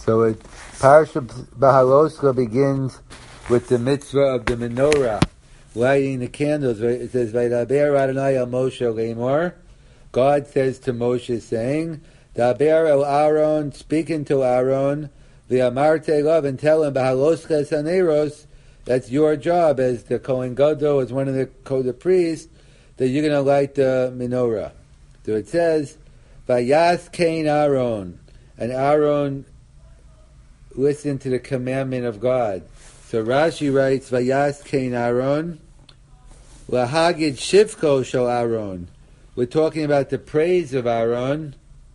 So Parashat Beha'aloscha begins with the mitzvah of the menorah, lighting the candles. It says, "Vaydaber Adonai el Moshe lemor." God says to Moshe, saying, "Daber el Aaron, speaking to Aaron, v'amarte love, and tell him Beha'aloscha saneros." That's your job as the Kohen Gadol, as one of the priests, that you're going to light the menorah. So it says, "Vayas Cain Aaron," and Aaron listened to the commandment of God. So Rashi writes, "Vayas Cain Aaron, lahagid shivko shel Aaron." We're talking about the praise of Aaron.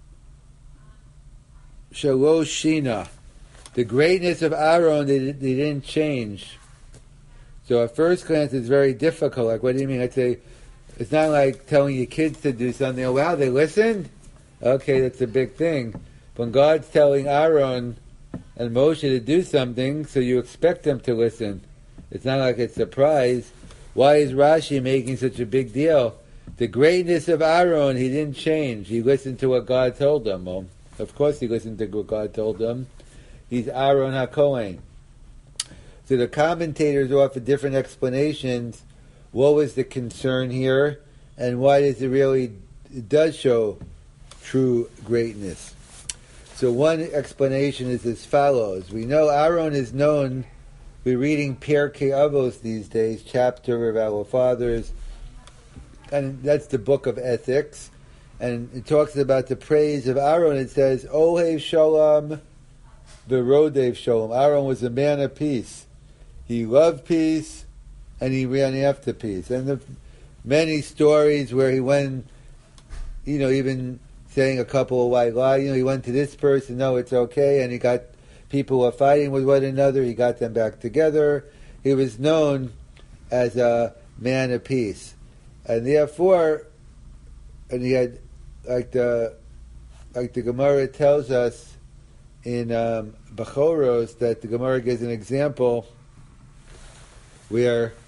Shelo Shina, the greatness of Aaron, they didn't change. So at first glance, it's very difficult. Like, what do you mean? I'd say, it's not like telling your kids to do something. Oh, wow, they listened? Okay, that's a big thing. When God's telling Aaron and Moshe to do something, so you expect them to listen. It's not like it's a surprise. Why is Rashi making such a big deal? The greatness of Aaron, he didn't change. He listened to what God told him. Well, of course he listened to what God told him. He's Aaron HaKohen. So the commentators offer different explanations. What was the concern here, and why does it does show true greatness? So one explanation is as follows. We know Aaron is known, we're reading Pirkei Avos these days, chapter of our fathers, and that's the book of ethics, and it talks about the praise of Aaron. It says, Ohev Shalom, V'rodev Shalom. Aaron was a man of peace. He loved peace, and he ran after peace. And the many stories where he went, even saying a couple of white lies, he went to this person, no, it's okay, and he got people who were fighting with one another, he got them back together. He was known as a man of peace. And therefore, and he had, like the Gemara tells us in Bechoros, that the Gemara gives an example where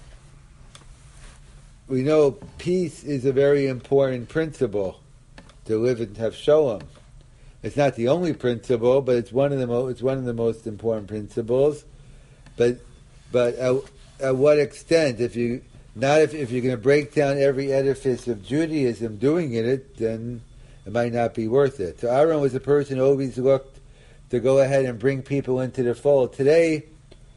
we know peace is a very important principle to live and have shalom. It's not the only principle, but it's one of the most important principles. But at what extent? If you're going to break down every edifice of Judaism doing it, then it might not be worth it. So Aaron was a person who always looked to go ahead and bring people into the fold. Today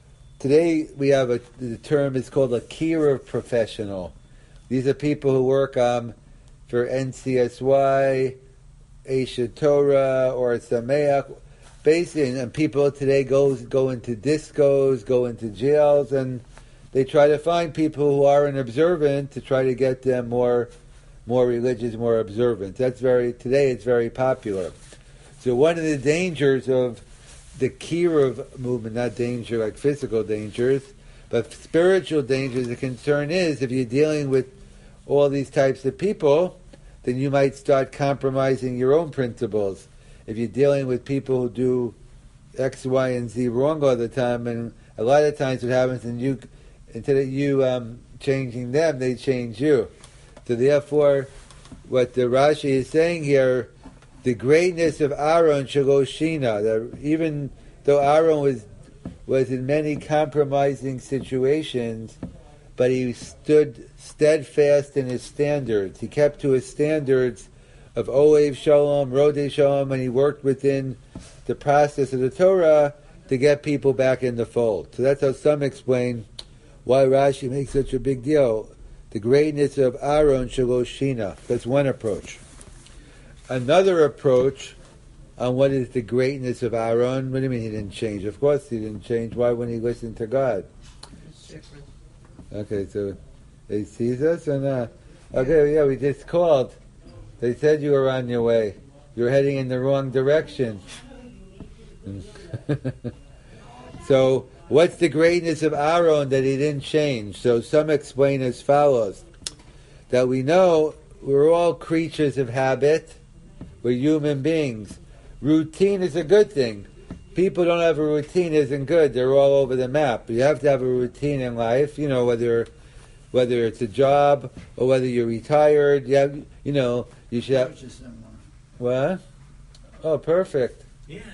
we have the term is called a kiruv professional. These are people who work for NCSY, Aish Torah, or Sameach. Basically, and people today go into discos, go into jails, and they try to find people who aren't observant to try to get them more religious, more observant. Today it's very popular. So one of the dangers of the kiruv movement, not danger like physical dangers, but spiritual dangers, the concern is if you're dealing with all these types of people, then you might start compromising your own principles. If you're dealing with people who do X, Y, and Z wrong all the time, and a lot of times what happens, instead of you changing them, they change you. So therefore, what the Rashi is saying here, the greatness of Aaron Shaloshina, that even though Aaron was in many compromising situations, but he stood steadfast in his standards. He kept to his standards of Ohev Shalom, Rodei Shalom, and he worked within the process of the Torah to get people back in the fold. So that's how some explain why Rashi makes such a big deal. The greatness of Aaron Shaloshina. That's one approach. Another approach on what is the greatness of Aaron. What do you mean he didn't change? Of course he didn't change. Why wouldn't he listen to God? Okay, so they sees us and okay, yeah, we just called. They said you were on your way. You're heading in the wrong direction. So what's the greatness of Aaron that he didn't change? So some explain as follows, that we know we're all creatures of habit. We're human beings. Routine is a good thing. People don't have a routine isn't good. They're all over the map. You have to have a routine in life, whether it's a job or whether you're retired. You should have... What? Oh, perfect. Yeah.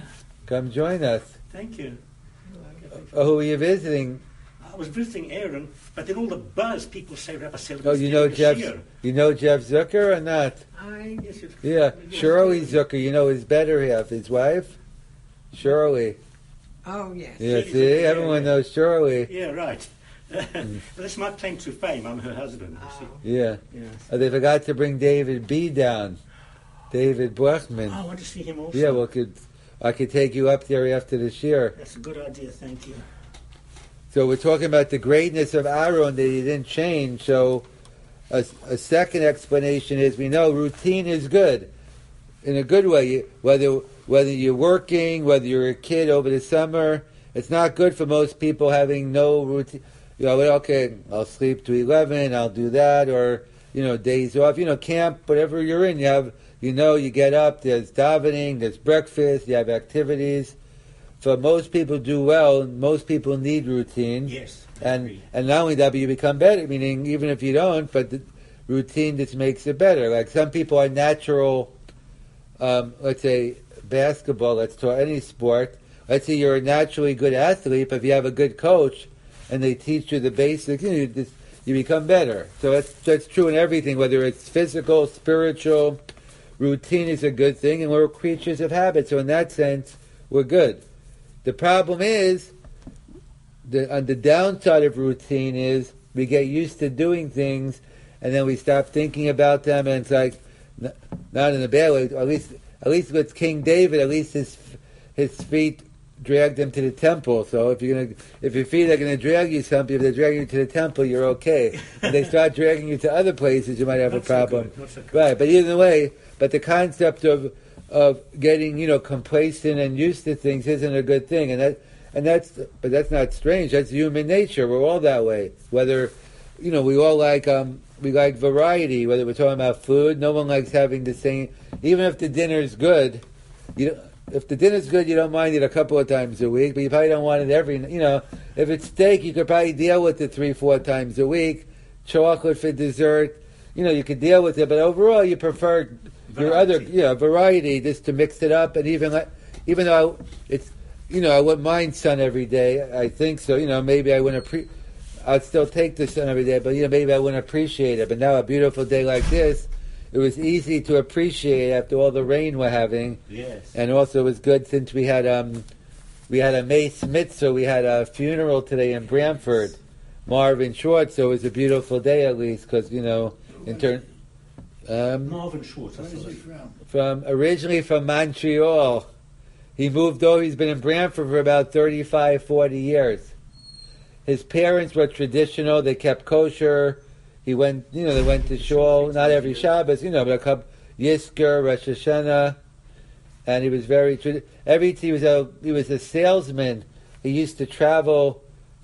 Come join us. Thank you. Who are you visiting? I was visiting Aaron, but then all the buzz people say Rabbi Seligman. Oh, you know Jeff Zucker or not? Yeah, Shirley Zucker. You know his better half, his wife, Shirley. Oh, yes. Yeah, see, everyone knows Shirley. Yeah, right. But that's my claim to fame. I'm her husband. Oh. Yeah. Yes. They forgot to bring David B. down. David Blechman. Oh, I want to see him also. Yeah, well, I could take you up there after the year. That's a good idea, thank you. So we're talking about the greatness of Aaron, that he didn't change. So a second explanation is, we know routine is good, in a good way. Whether you're working, whether you're a kid over the summer, it's not good for most people having no routine. You know, okay, I'll sleep to 11, I'll do that, or, days off. Camp, whatever you're in, you get up, there's davening, there's breakfast, you have activities. So most people do well, most people need routine. Yes. And not only that, but you become better, meaning even if you don't, but the routine just makes it better. Like some people are natural, let's say basketball, let's talk any sport. Let's say you're a naturally good athlete, but if you have a good coach and they teach you the basics, you become better. So that's true in everything, whether it's physical, spiritual. Routine is a good thing, and we're creatures of habit. So in that sense, we're good. The problem is, on the downside of routine is, we get used to doing things, and then we stop thinking about them, and it's like, not in a bad way. At least with King David, at least his feet dragged him to the temple. So if your feet are gonna drag you something, if they're dragging you to the temple, you're okay. If they start dragging you to other places, you might have a problem. So Right, but either way, but the concept of getting complacent and used to things isn't a good thing, but that's not strange. That's human nature. We're all that way. Whether we all like variety. Whether we're talking about food, no one likes having the same. Even if the dinner's good, if the dinner's good, you don't mind it a couple of times a week, but you probably don't want it every. If it's steak, you could probably deal with it 3-4 times a week. Chocolate for dessert, you could deal with it, but overall, you prefer variety, just to mix it up. And even though I wouldn't mind sun every day. I think so. Maybe I wouldn't I'd still take the sun every day, but maybe I wouldn't appreciate it. But now, a beautiful day like this, it was easy to appreciate after all the rain we're having. Yes. And also, it was good since we had a Mace Mitzvah. We had a funeral today in Brantford, Marvin Schwartz. So it was a beautiful day, at least, because in turn. Marvin Schwartz. Originally from Montreal. He moved over. He's been in Brantford for about 35, 40 years. His parents were traditional. They kept kosher. They went to shul, not every Shabbos, but a couple, Yizkor, Rosh Hashanah, and he was very he was a salesman. He used to travel,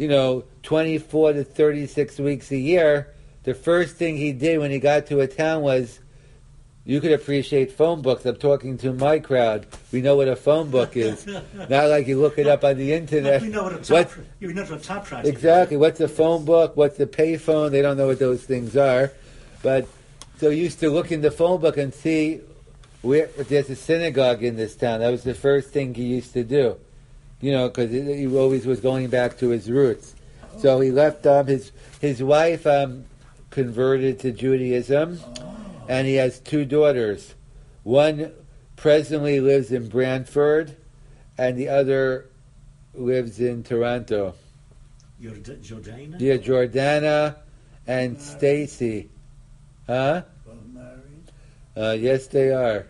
24 to 36 weeks a year. The first thing he did when he got to a town was, you could appreciate phone books. I'm talking to my crowd. We know what a phone book is. Not like you look it up on the internet. We know what a typewriter is. Exactly. What's a phone book? What's a payphone? They don't know what those things are. But so he used to look in the phone book and see if there's a synagogue in this town. That was the first thing he used to do. Because he always was going back to his roots. So he left. His wife converted to Judaism. And he has 2 daughters. One presently lives in Brantford, and the other lives in Toronto. Jordana? Yeah, Jordana and Stacy. Huh? Married? Yes, they are.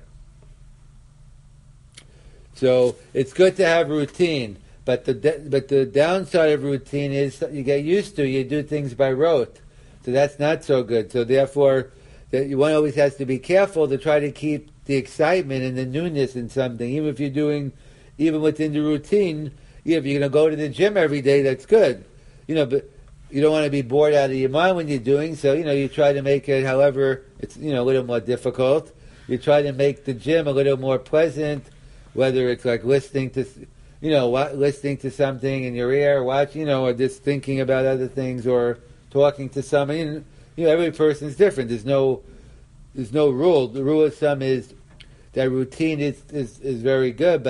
So it's good to have routine, but the downside of routine is you get used to. You do things by rote, so that's not so good. So therefore, one always has to be careful to try to keep the excitement and the newness in something. Even if you're doing, even within the routine, if you're going to go to the gym every day, that's good. But you don't want to be bored out of your mind when you're doing. So, you try to make it, however, it's, a little more difficult. You try to make the gym a little more pleasant, whether it's like listening to something in your ear, or just thinking about other things, or talking to somebody. Every person's different. There's no rule. The rule of thumb is that routine is very good, but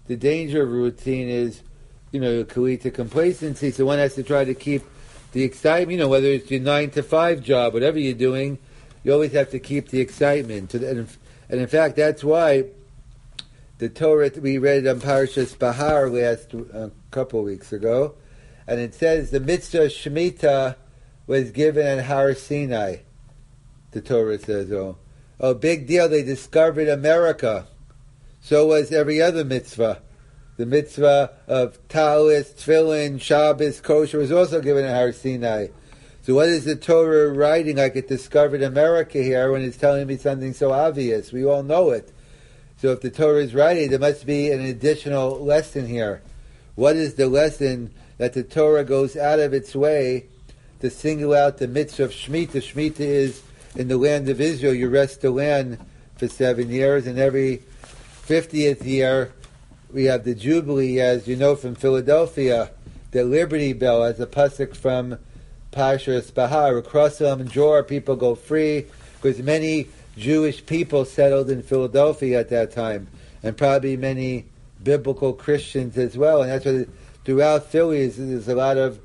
the danger of routine is, it can lead to complacency. So one has to try to keep the excitement. Whether it's your 9 to 5 job, whatever you're doing, you always have to keep the excitement. And in fact, that's why the Torah we read on Parashas Bahar last a couple of weeks ago, and it says the mitzvah Shemitah was given at Har Sinai. The Torah says, oh, big deal! They discovered America. So was every other mitzvah. The mitzvah of Talis, Tefillin, Shabbos, Kosher was also given at Har Sinai. So what is the Torah writing like it discovered America here when it's telling me something so obvious? We all know it. So if the Torah is writing, there must be an additional lesson here. What is the lesson that the Torah goes out of its way to single out the mitzvah of Shemitah? Shemitah is in the land of Israel, you rest the land for 7 years, and every 50th year we have the Jubilee, as you know from Philadelphia, the Liberty Bell, as a pasuk from Parashas Bahar. Across the Jorah, people go free, because many Jewish people settled in Philadelphia at that time, and probably many biblical Christians as well. And that's why throughout Philly there's a lot of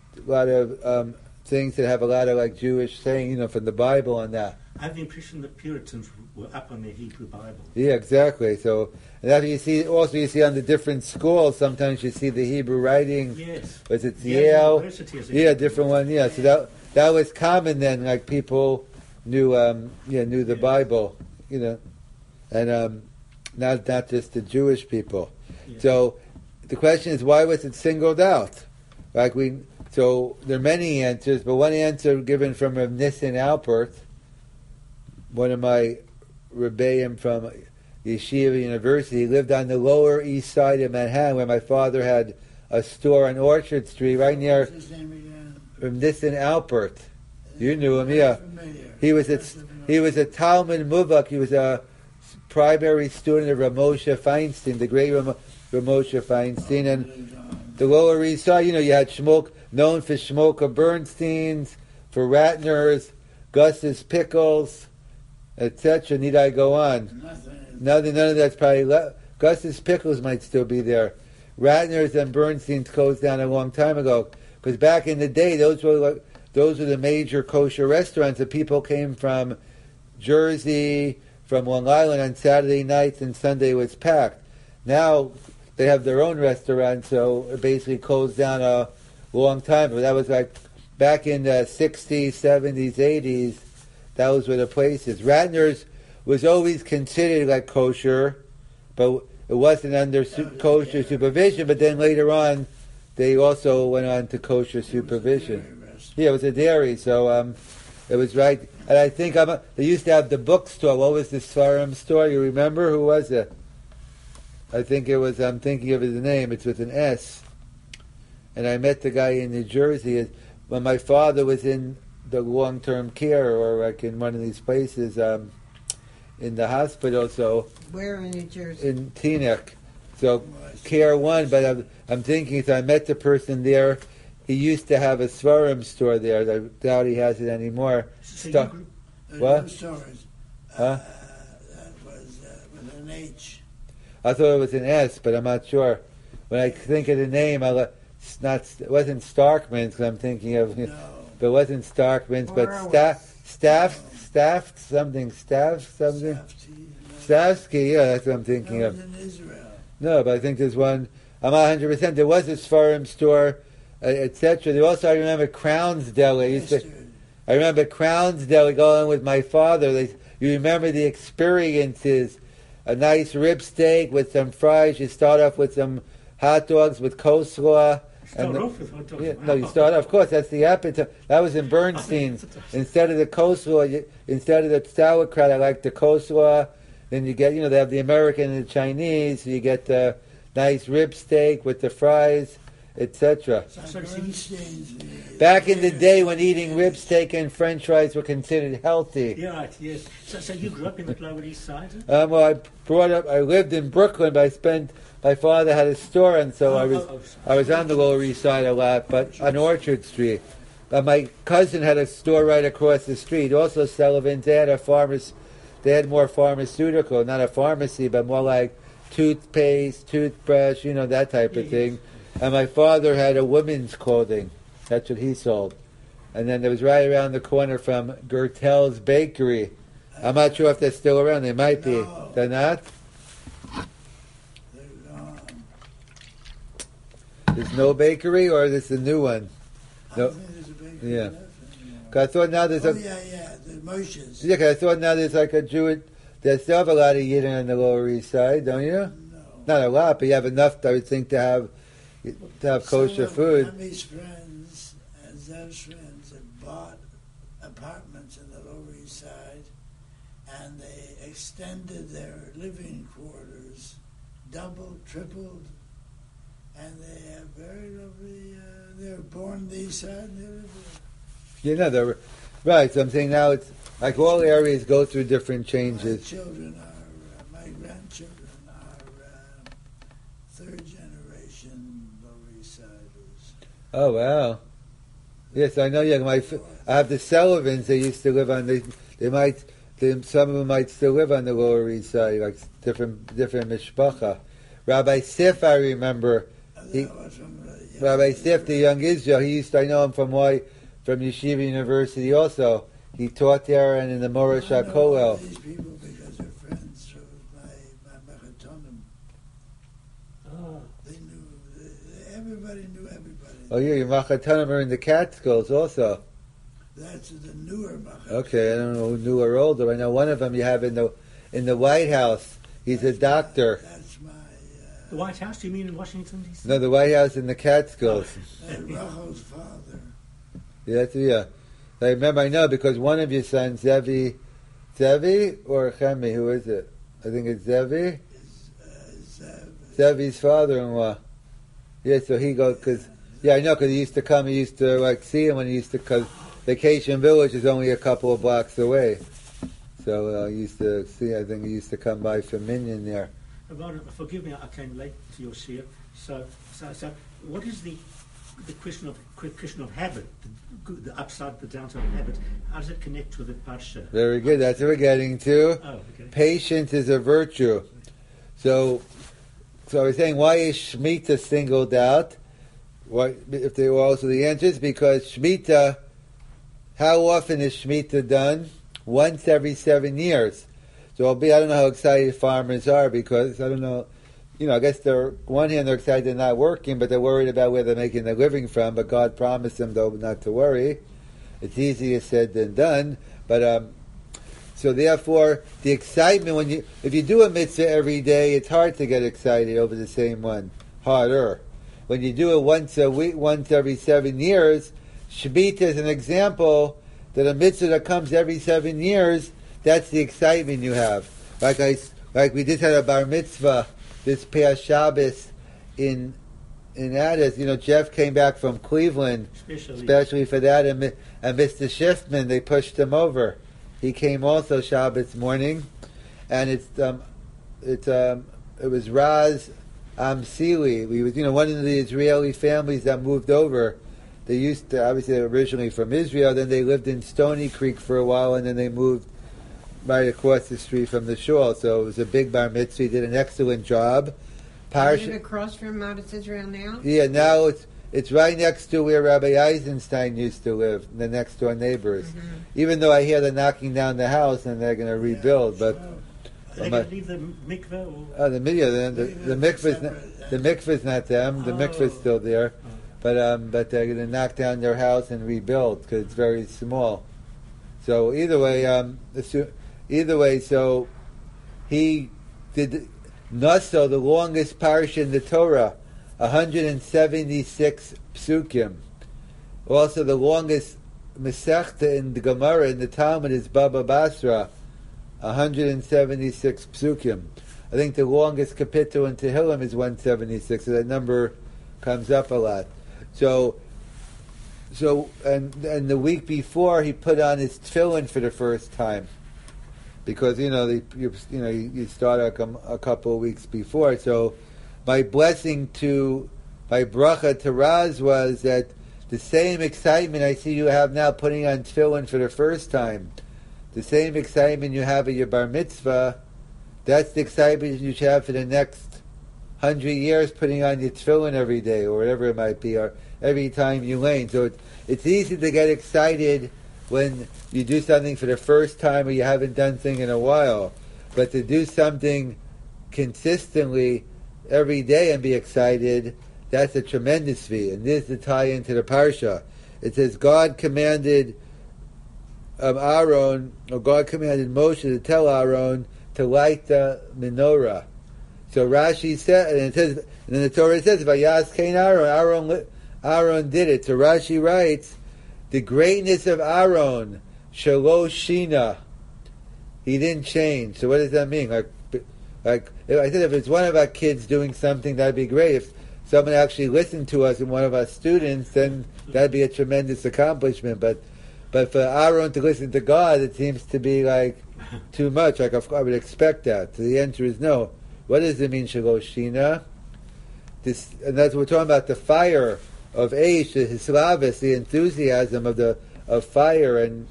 things that have a lot of like Jewish saying, from the Bible on that. I have the impression that Puritans were up on their Hebrew Bible. Yeah, exactly. So and that you see on the different schools. Sometimes you see the Hebrew writing. Yes. Was it Yale? Yeah, different one. Yeah. So that was common then. Like people knew the Bible. And not just the Jewish people. Yeah. So the question is, why was it singled out? So there are many answers, but one answer given from Rav Nissen Alpert, one of my rebbeim from Yeshiva University. He lived on the Lower East Side of Manhattan, where my father had a store on Orchard Street, right near What's his name again? Rav Nissen Alpert. You knew him, yeah. Familiar. He was a Talmud Muvak. He was a primary student of Rav Moshe Feinstein, the great Rav Moshe Feinstein, and the Lower East Side. You had known for Shmoka Bernstein's, for Ratner's, Gus's Pickles, etc. Need I go on? None of that's probably Gus's Pickles might still be there. Ratner's and Bernstein's closed down a long time ago, because back in the day, those were the major kosher restaurants that people came from Jersey, from Long Island on Saturday nights, and Sunday was packed. Now they have their own restaurant, so it basically closed down a long time. But that was like back in the 60s, 70s, 80s. Those were the places. Ratner's was always considered like kosher, but it wasn't under kosher supervision. But then later on, they also went on to kosher supervision. Yeah, it was a dairy, so it was right. And I think they used to have the bookstore. What was the Sfarim store? You remember? Who was it? I think it was, I'm thinking of his name. It's with an S. And I met the guy in New Jersey when my father was in the long-term care, or like in one of these places in the hospital. So where in New Jersey? In Teaneck. So Care One, but I'm thinking, so I met the person there. He used to have a Svarim store there. I doubt he has it anymore. What? Stores. Huh? That was with an H. I thought it was an S, but I'm not sure. When I think of the name, it wasn't Starkman's, because I'm thinking of, No. but it wasn't Starkman's, but Stavsky, yeah, that's what I'm thinking That of. was in Israel. No, but I think there's one, I'm not 100%. There was a Svarim store, etc. There also, I remember Crown's Deli. I remember Crown's Deli going with my father. You remember the experiences. A nice rib steak with some fries. You start off with some hot dogs with coleslaw. You start off, of course, that's the appetite. That was in Bernstein's. Instead of the coleslaw, instead of the sauerkraut, I like the coleslaw. Then you get, they have the American and the Chinese. So you get the nice rib steak with the fries, etc. Back in the day when eating rib steak and French fries were considered healthy. Yeah, right, yes. So you grew up in the Lower East Side? Well, I lived in Brooklyn, but my father had a store, and so I was on the Lower East Side a lot, but on Orchard Street. My cousin had a store right across the street. Also, Sullivan's, they had more pharmaceutical, not a pharmacy, but more like toothpaste, toothbrush, that type of thing. And my father had a women's clothing. That's what he sold. And then it was right around the corner from Gertel's Bakery. I'm not sure if they're still around. They might be. No. They're not? They're gone. There's no bakery, or there's a new one? I No. don't think there's a bakery Yeah. left anymore. 'Cause I thought now there's Oh, a... yeah, the Moshes. Yeah, 'cause I thought now there's like a Jewish... They still have a lot of Yidden on the Lower East Side, don't you? No. Not a lot, but you have enough, I would think, to have kosher Some food. of Rami's friends and Zev's friends have bought apartments in the Lower East Side, and they extended their living quarters, doubled, tripled, and they have very lovely. They were born on the East Side, and they live there. Right, so I'm saying now it's like all areas go through different My changes. children are, my grandchildren are third generation Lower East Siders. Oh, wow. Yes, I know. Yeah, I have the Sullivans. They used to live on some of them might still live on the Lower East Side, like different mishpacha. Rabbi Sif, I remember. That was from Rabbi Sif, the young Israel. I know him from Yeshiva University. Also, he taught there and in the Morash I know all HaKollel. these people because they're friends. So my Mechatonim, Oh. they knew everybody knew everybody. Oh, yeah, your Machatanim are in the Catskills also. That's the newer Mechatonim. Okay, I don't know who new or older. I know one of them you have in the White House. He's a doctor. That's my The White House, do you mean in Washington, D.C.? No, the White House in the Catskills. Rachel's father. Yeah. I remember, I know, because one of your sons, Zevi or Chemi, who is it? I think it's Zevi. Zevi's father-in-law. Yeah, so he goes, I know, because he used to see him when he used to, because Vacation Village is only a couple of blocks away. So I used to see, I think he used to come by for Minyan there. Ron, forgive me, I came late to your shir. So, what is the question of habit, the upside, the downside of habit? How does it connect with the parsha? Very good, that's what we're getting to. Oh, okay. Patience is a virtue. So I was saying, why is Shemitah singled out? Why, if they were also the answer is because Shemitah, how often is Shemitah done? Once every 7 years. So I don't know how excited farmers are because I don't know. I guess one hand they're excited they're not working, but they're worried about where they're making their living from. But God promised them though not to worry. It's easier said than done. But so therefore the excitement if you do a mitzvah every day, it's hard to get excited over the same one. Harder. When you do it once a week, once every 7 years, Shemitah is an example that a mitzvah that comes every 7 years. That's the excitement you have. Like we just had a bar mitzvah this past Shabbos in Addis. Jeff came back from Cleveland, especially for that, and Mr. Schiffman, they pushed him over. He came also Shabbos morning, and it was Raz Amsili. We was one of the Israeli families that moved over. They used to, obviously they were originally from Israel, then they lived in Stony Creek for a while, and then they moved right across the street from the shul. So it was a big bar mitzvah. He did an excellent job. Is it across from Modest Israel now? Yeah, now it's right next to where Rabbi Eisenstein used to live, the next door neighbors. Mm-hmm. Even though I hear they're knocking down the house and they're going to rebuild, but Are they going to leave the mikveh? Or? the mikveh's not them. The mikveh's still there, but they're going to knock down their house and rebuild because it's very small. So either way, so he did Naso, the longest parsha in the Torah, 176 psukim. Also, the longest Masechta in the Gemara in the Talmud is Baba Basra, 176 psukim. I think the longest kapitel in Tehillim is 176, so that number comes up a lot. So and the week before he put on his tefillin for the first time, because you start a couple of weeks before. So my bracha to Raz was that the same excitement I see you have now putting on tefillin for the first time, the same excitement you have at your bar mitzvah, that's the excitement you should have for the next 100 years putting on your tefillin every day, or whatever it might be, or every time you learn. So it's easy to get excited when you do something for the first time or you haven't done something in a while. But to do something consistently every day and be excited, that's a tremendous feat. And this is the tie into the Parsha. It says God commanded Aaron, or God commanded Moshe to tell Aaron to light the menorah. So Rashi said, and it says, and then the Torah says, "Vayas Kain Aaron." Aaron did it. So Rashi writes, the greatness of Aaron, Shalosh Shina, he didn't change. So what does that mean? Like I said, if it's one of our kids doing something, that'd be great. If someone actually listened to us and one of our students, then that'd be a tremendous accomplishment. But for Aaron to listen to God, it seems to be like too much. Like I would expect that. So the answer is no. What does it mean, Shalosh Shina? And that's what we're talking about, the fire of Eish, the Hislavis, the enthusiasm of fire, and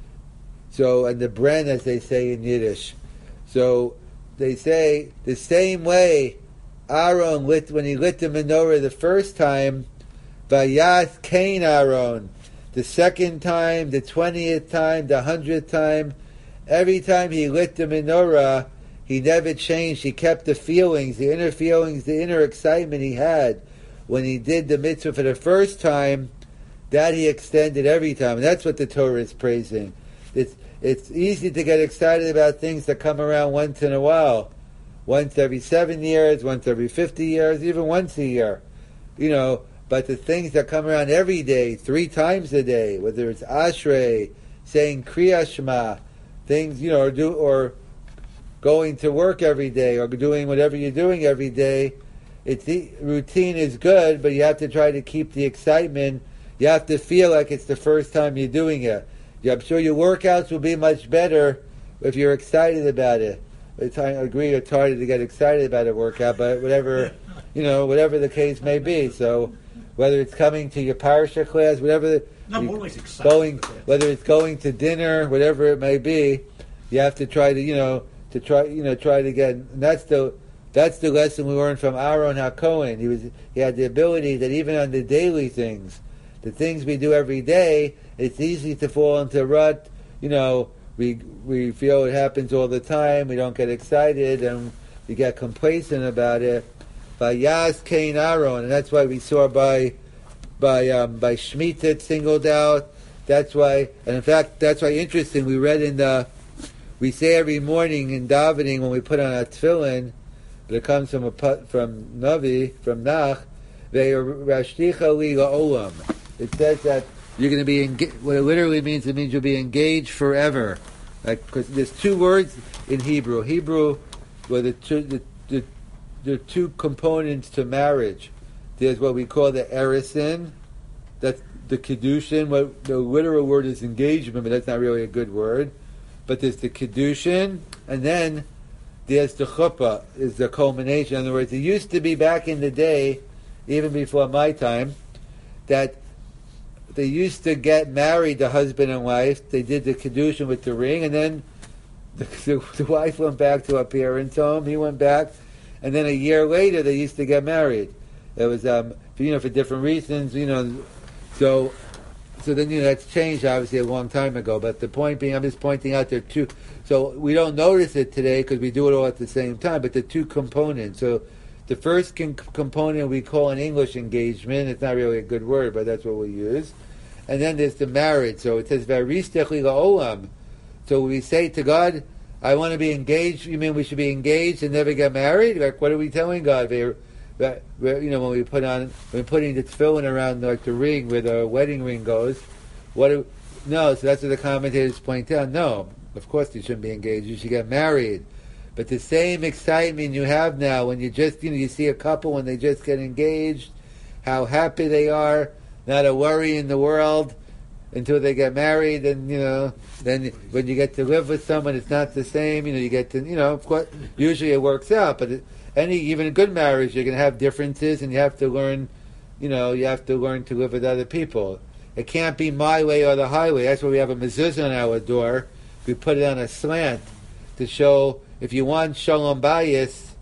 the bren, as they say in Yiddish. So they say the same way Aaron when he lit the menorah the first time, Vayas Kain Aaron, the second time, the 20th time, the 100th time, every time he lit the menorah, he never changed. He kept the feelings, the inner excitement he had when he did the mitzvah for the first time, that he extended every time. And that's what the Torah is praising. It's easy to get excited about things that come around once in a while. Once every 7 years, once every 50 years, even once a year. But the things that come around every day, 3 times a day, whether it's Ashrei, saying Kriya Shema, things, or going to work every day, or doing whatever you're doing every day, routine is good, but you have to try to keep the excitement. You have to feel like it's the first time you're doing it. I'm sure your workouts will be much better if you're excited about it. I agree it's harder to get excited about a workout, but whatever the case may be. So whether it's coming to your parsha class, I'm always excited. Whether it's going to dinner, whatever it may be, you have to try to try to get. And that's the lesson we learned from Aaron HaKohen. He had the ability that even on the daily things, the things we do every day, it's easy to fall into a rut. We feel it happens all the time. We don't get excited and we get complacent about it. Vayas Kain Aaron, and that's why we saw by Shemitah it's singled out. That's why, and in fact, that's why interesting. We say every morning in davening when we put on our tefillin, but it comes from Navi, from Nach, Ve'rashticha li la'olam. It says that you're going to be what it literally means, it means you'll be engaged forever. Because there's 2 words in Hebrew. Well, the 2 components to marriage. There's what we call the erisin, that's the kiddushin. What the literal word is engagement, but that's not really a good word. But there's the kiddushin, and then there's the chuppah, is the culmination. In other words, it used to be back in the day, even before my time, that they used to get married, the husband and wife. They did the kiddushin with the ring, and then the wife went back to her parents' home. He went back, and then a year later they used to get married. It was for different reasons. So then that's changed obviously a long time ago. But the point being, I'm just pointing out there are 2. So we don't notice it today because we do it all at the same time. But the 2 components. So the first component we call an English engagement. It's not really a good word, but that's what we use. And then there's the marriage. So it says V'aristechi la'olam. So we say to God, I want to be engaged. You mean we should be engaged and never get married? Like, what are we telling God? When we're putting the tefillin around like the ring where the wedding ring goes, no, so that's what the commentators point out. No, of course you shouldn't be engaged. You should get married. But the same excitement you have now when you just, you see a couple when they just get engaged, how happy they are, not a worry in the world until they get married, and then when you get to live with someone, it's not the same. You get to, of course, usually it works out, but even a good marriage, you're going to have differences, and you have to learn, to live with other people. It can't be my way or the highway. That's why we have a mezuzah on our door. We put it on a slant to show, if you want shalom bayis,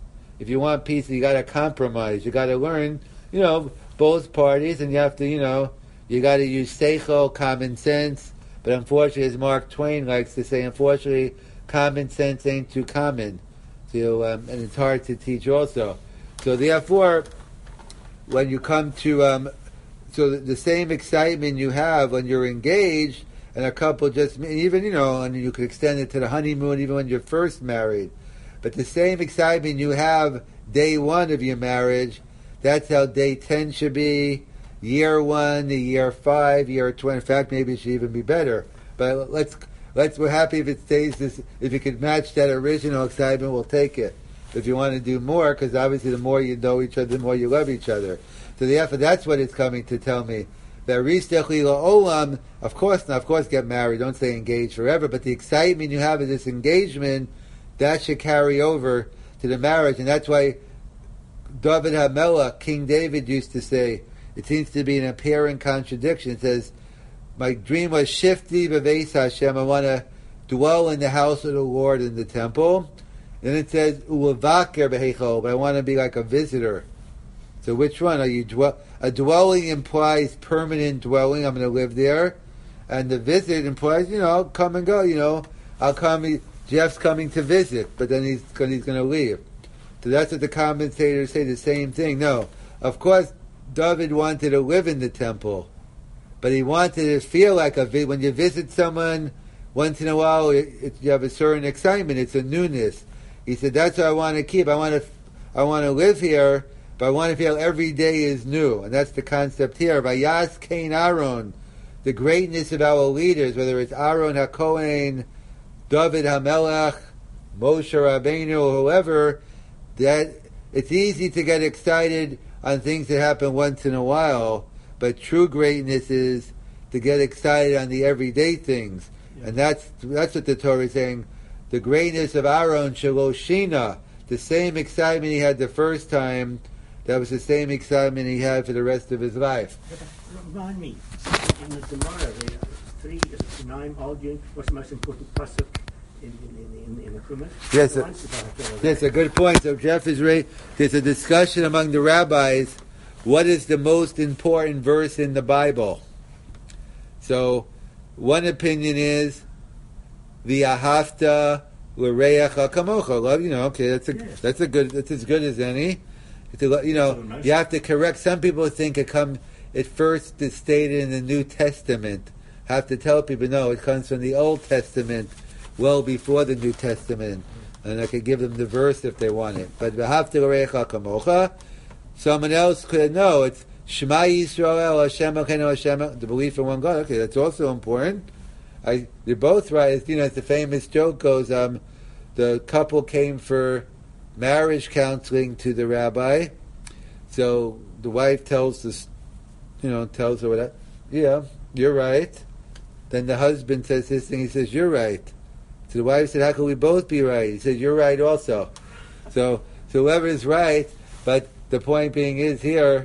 if you want peace, you got to compromise. You got to learn, both parties, and you have to, you got to use seichel, common sense. But unfortunately, as Mark Twain likes to say, unfortunately, common sense ain't too common. So, and it's hard to teach also. So therefore, when you come to, so the same excitement you have when you're engaged, and a couple just, even, and you could extend it to the honeymoon even when you're first married. But the same excitement you have day one of your marriage, that's how day 10 should be, year 1, the year 5, year 20. In fact, maybe it should even be better. But we're happy if it stays this, if you could match that original excitement, we'll take it. If you want to do more, because obviously the more you know each other, the more you love each other. So therefore, that's what it's coming to tell me. That of course get married, don't stay engaged forever, but the excitement you have of this engagement, that should carry over to the marriage. And that's why David HaMelech, King David, used to say, it seems to be an apparent contradiction. It says, my dream was shifti b'veis Hashem, I want to dwell in the house of the Lord in the temple. Then it says, u'levaker b'heichol, but I want to be like a visitor. So which one are you? A dwelling implies permanent dwelling. I'm going to live there, and the visit implies, come and go. I'll come. Jeff's coming to visit, but then he's going to leave. So that's what the commentators say. The same thing. No, of course, David wanted to live in the temple, but he wanted to feel like when you visit someone once in a while, you have a certain excitement. It's a newness. He said, that's what I want to keep. I want to live here. But I want to feel every day is new. And that's the concept here. Vayas Kain Aaron, the greatness of our leaders, whether it's Aaron HaKohen, David HaMelech, Moshe Rabbeinu, or whoever, that it's easy to get excited on things that happen once in a while, but true greatness is to get excited on the everyday things. Yeah. And that's what the Torah is saying. The greatness of Aaron, Shaloshina, the same excitement he had the first time, that was the same excitement he had for the rest of his life. Remind me, in the Gemara, there are 3 to 9 arguing what's the most important pasuk in the Chumash. Yes, a good point. So Jeff is right. There's a discussion among the rabbis. What is the most important verse in the Bible? So one opinion is the Ahavta l'reacha kamocha. Love, okay, that's as good as any. You have to correct. Some people think it first is stated in the New Testament. Have to tell people, no, it comes from the Old Testament, well before the New Testament. And I could give them the verse if they want it. But v'havta l'reacha kamocha. Someone else could know. It's Shema Yisrael, Hashem Elokeinu, Hashem, the belief in one God. Okay, that's also important. They're both right. As the famous joke goes, the couple came for marriage counseling to the rabbi. So the wife tells her what, yeah, you're right. Then the husband says this thing, he says, you're right. So the wife said, how can we both be right? He said, you're right also. So whoever is right, but the point being is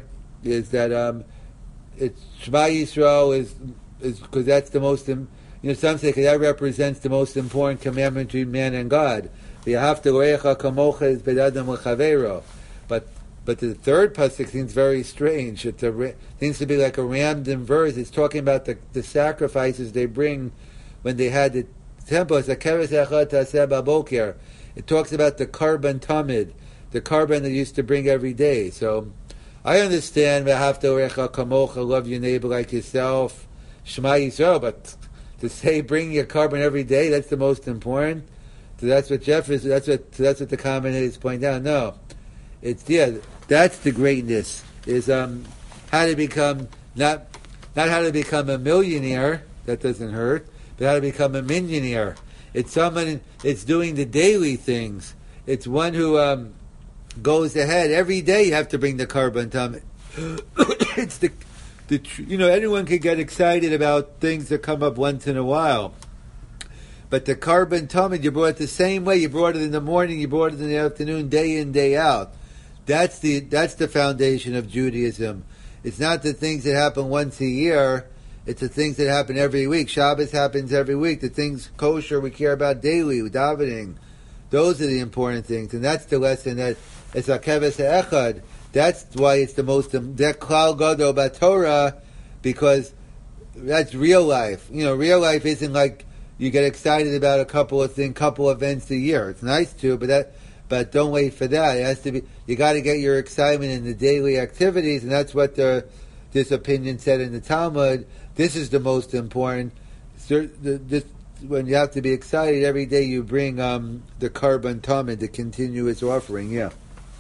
that it's Shema Yisrael is because that's the most, some say because that represents the most important commandment between man and God. The Ahavta l'reacha kamocha is bedadam l'chaveiro. But the third pasuk seems very strange. It seems to be like a random verse. It's talking about the sacrifices they bring when they had the temple. It's a keres echad taseh b'boker. It talks about the karban tamid, the karban they used to bring every day. So I understand Ahavta l'reacha kamocha, love your neighbor like yourself, Shema Yisrael, but to say bring your karban every day, that's the most important. So that's what Jeff is. That's what the commentators point out. No, it's that's the greatness. Is how to become not how to become a millionaire. That doesn't hurt, but how to become a millionaire. It's someone. It's doing the daily things. It's one who goes ahead every day. You have to bring the karban tamid. It's anyone can get excited about things that come up once in a while. But the karban tamid, you brought it the same way. You brought it in the morning, you brought it in the afternoon, day in, day out. That's the foundation of Judaism. It's not the things that happen once a year. It's the things that happen every week. Shabbos happens every week. The things kosher we care about daily, davening. Those are the important things. And that's the lesson that It's Akeves Echad. That's why it's the most, that Klal Gadol B'Torah, because that's real life. Real life isn't like you get excited about a couple events a year. It's nice to, but don't wait for that. It has to be, you got to get your excitement in the daily activities, and that's what this opinion said in the Talmud. This is the most important. When you have to be excited, every day you bring the Karban Tamid, the continuous offering. Yeah.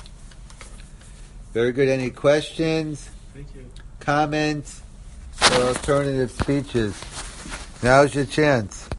Very good. Any questions? Thank you. Comments? Or alternative speeches? Now's your chance.